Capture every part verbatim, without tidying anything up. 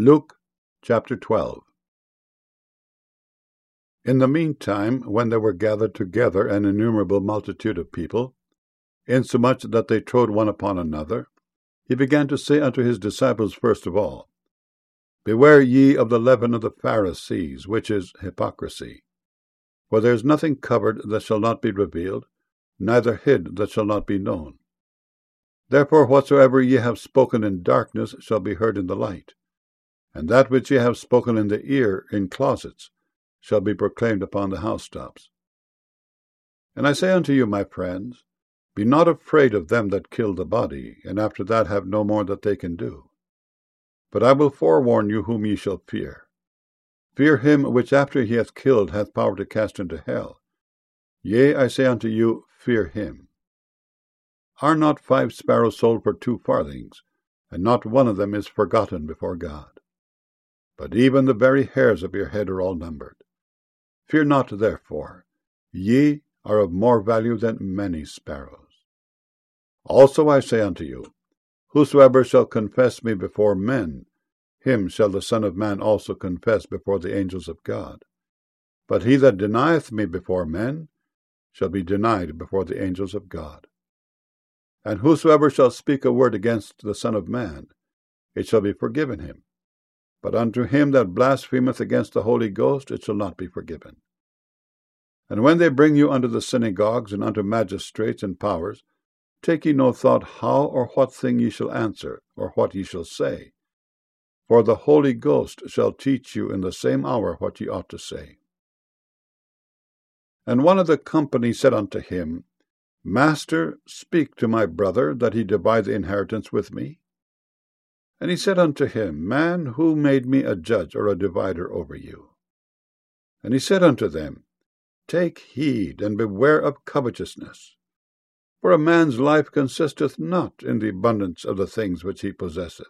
Luke chapter twelve. In the meantime, when there were gathered together an innumerable multitude of people, insomuch that they trode one upon another, he began to say unto his disciples first of all, Beware ye of the leaven of the Pharisees, which is hypocrisy. For there is nothing covered that shall not be revealed, neither hid that shall not be known. Therefore whatsoever ye have spoken in darkness shall be heard in the light, and that which ye have spoken in the ear in closets shall be proclaimed upon the housetops. And I say unto you, my friends, be not afraid of them that kill the body, and after that have no more that they can do. But I will forewarn you whom ye shall fear. Fear him which after he hath killed hath power to cast into hell. Yea, I say unto you, fear him. Are not five sparrows sold for two farthings, and not one of them is forgotten before God? But even the very hairs of your head are all numbered. Fear not, therefore, ye are of more value than many sparrows. Also I say unto you, whosoever shall confess me before men, him shall the Son of Man also confess before the angels of God. But he that denieth me before men shall be denied before the angels of God. And whosoever shall speak a word against the Son of Man, it shall be forgiven him. But unto him that blasphemeth against the Holy Ghost it shall not be forgiven. And when they bring you unto the synagogues and unto magistrates and powers, take ye no thought how or what thing ye shall answer, or what ye shall say. For the Holy Ghost shall teach you in the same hour what ye ought to say. And one of the company said unto him, Master, speak to my brother, that he divide the inheritance with me. And he said unto him, Man, who made me a judge or a divider over you? And he said unto them, Take heed, and beware of covetousness. For a man's life consisteth not in the abundance of the things which he possesseth.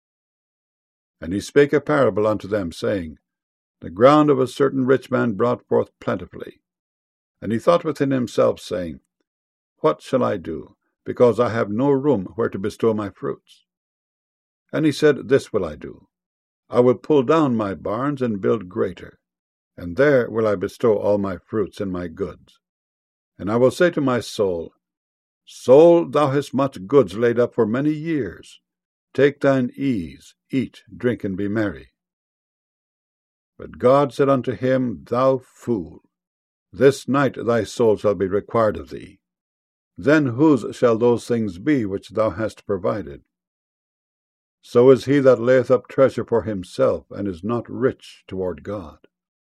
And he spake a parable unto them, saying, The ground of a certain rich man brought forth plentifully. And he thought within himself, saying, What shall I do, because I have no room where to bestow my fruits? And he said, This will I do. I will pull down my barns and build greater, and there will I bestow all my fruits and my goods. And I will say to my soul, Soul, thou hast much goods laid up for many years. Take thine ease, eat, drink, and be merry. But God said unto him, Thou fool, this night thy soul shall be required of thee. Then whose shall those things be which thou hast provided? So is he that layeth up treasure for himself, and is not rich toward God.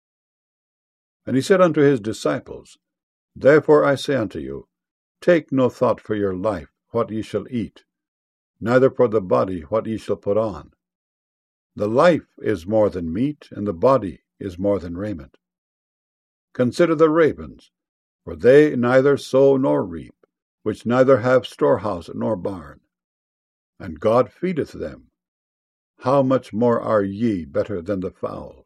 And he said unto his disciples, Therefore I say unto you, Take no thought for your life, what ye shall eat, neither for the body, what ye shall put on. The life is more than meat, and the body is more than raiment. Consider the ravens, for they neither sow nor reap, which neither have storehouse nor barn, and God feedeth them. How much more are ye better than the fowls?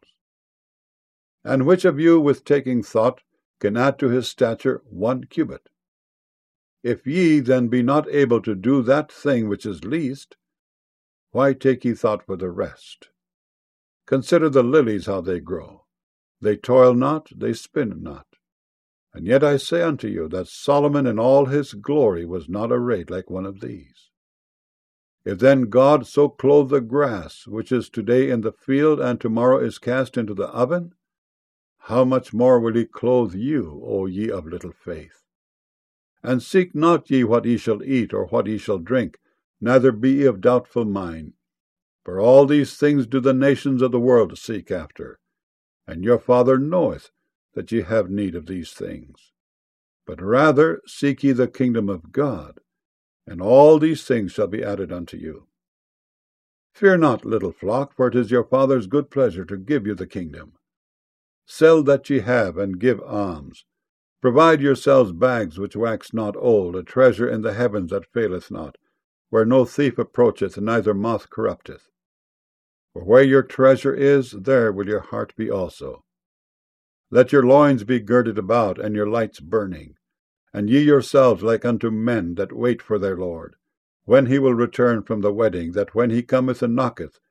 And which of you with taking thought can add to his stature one cubit? If ye then be not able to do that thing which is least, why take ye thought for the rest? Consider the lilies how they grow. They toil not, they spin not. And yet I say unto you that Solomon in all his glory was not arrayed like one of these. If then God so clothe the grass, which is today in the field, and tomorrow is cast into the oven, how much more will he clothe you, O ye of little faith? And seek not ye what ye shall eat, or what ye shall drink, neither be ye of doubtful mind. For all these things do the nations of the world seek after, and your Father knoweth that ye have need of these things. But rather seek ye the kingdom of God, and all these things shall be added unto you. Fear not, little flock, for it is your Father's good pleasure to give you the kingdom. Sell that ye have, and give alms. Provide yourselves bags which wax not old, a treasure in the heavens that faileth not, where no thief approacheth, neither moth corrupteth. For where your treasure is, there will your heart be also. Let your loins be girded about, and your lights burning, and ye yourselves like unto men that wait for their Lord, when he will return from the wedding, that when he cometh and knocketh,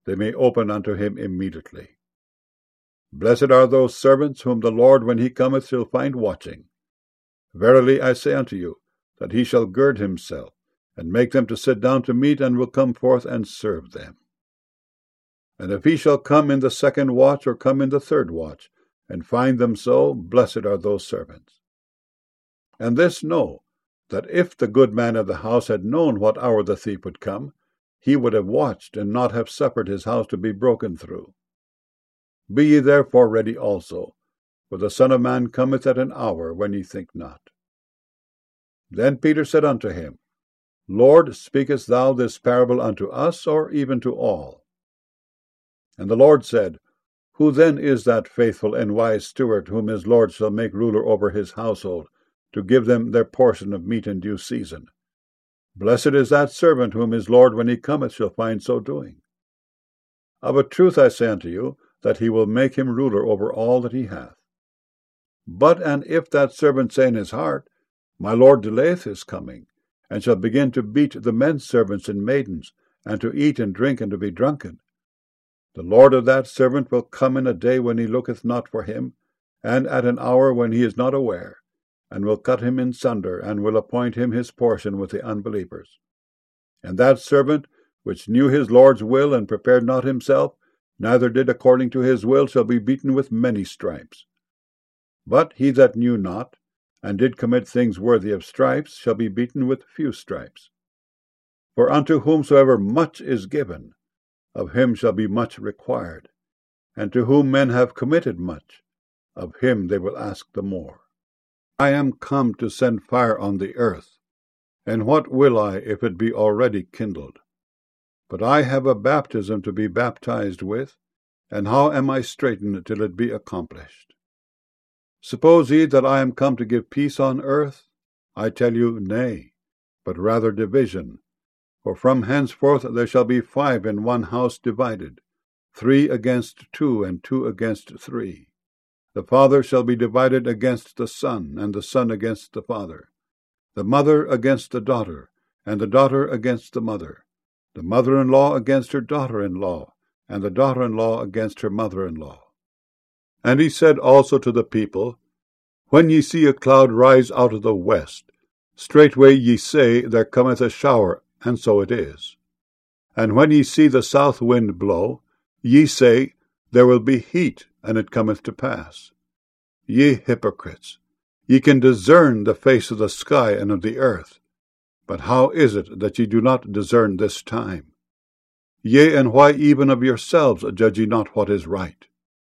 they may open unto him immediately. Blessed are those servants whom the Lord, when he cometh, shall find watching. Verily I say unto you, that he shall gird himself, and make them to sit down to meat, and will come forth and serve them. And if he shall come in the second watch, or come in the third watch, and find them so, blessed are those servants. And this know, that if the good man of the house had known what hour the thief would come, he would have watched, and not have suffered his house to be broken through. Be ye therefore ready also, for the Son of Man cometh at an hour when ye think not. Then Peter said unto him, Lord, speakest thou this parable unto us, or even to all? And the Lord said, Who then is that faithful and wise steward, whom his Lord shall make ruler over his household, to give them their portion of meat in due season? Blessed is that servant whom his Lord, when he cometh, shall find so doing. Of a truth I say unto you, that he will make him ruler over all that he hath. But and if that servant say in his heart, My Lord delayeth his coming, and shall begin to beat the men servants and maidens, and to eat and drink, and to be drunken, the Lord of that servant will come in a day when he looketh not for him, and at an hour when he is not aware, and will cut him in sunder, and will appoint him his portion with the unbelievers. And that servant, which knew his Lord's will, and prepared not himself, neither did according to his will, shall be beaten with many stripes. But he that knew not, and did commit things worthy of stripes, shall be beaten with few stripes. For unto whomsoever much is given, of him shall be much required, and to whom men have committed much, of him they will ask the more. I am come to send fire on the earth, and what will I if it be already kindled? But I have a baptism to be baptized with, and how am I straitened till it be accomplished? Suppose ye that I am come to give peace on earth? I tell you, nay, but rather division. For from henceforth there shall be five in one house divided, three against two, and two against three. The father shall be divided against the son, and the son against the father, the mother against the daughter, and the daughter against the mother, the mother-in-law against her daughter-in-law, and the daughter-in-law against her mother-in-law. And he said also to the people, When ye see a cloud rise out of the west, straightway ye say, There cometh a shower, and so it is. And when ye see the south wind blow, ye say, There will be heat, and it cometh to pass. Ye hypocrites, ye can discern the face of the sky and of the earth, but how is it that ye do not discern this time? Yea, and why even of yourselves judge ye not what is right?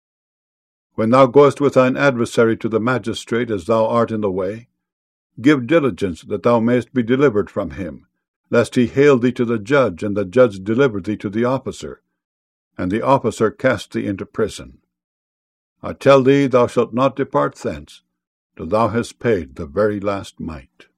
When thou goest with thine adversary to the magistrate, as thou art in the way, give diligence that thou mayest be delivered from him, lest he hale thee to the judge, and the judge deliver thee to the officer, and the officer cast thee into prison. I tell thee, thou shalt not depart thence, till thou hast paid the very last mite.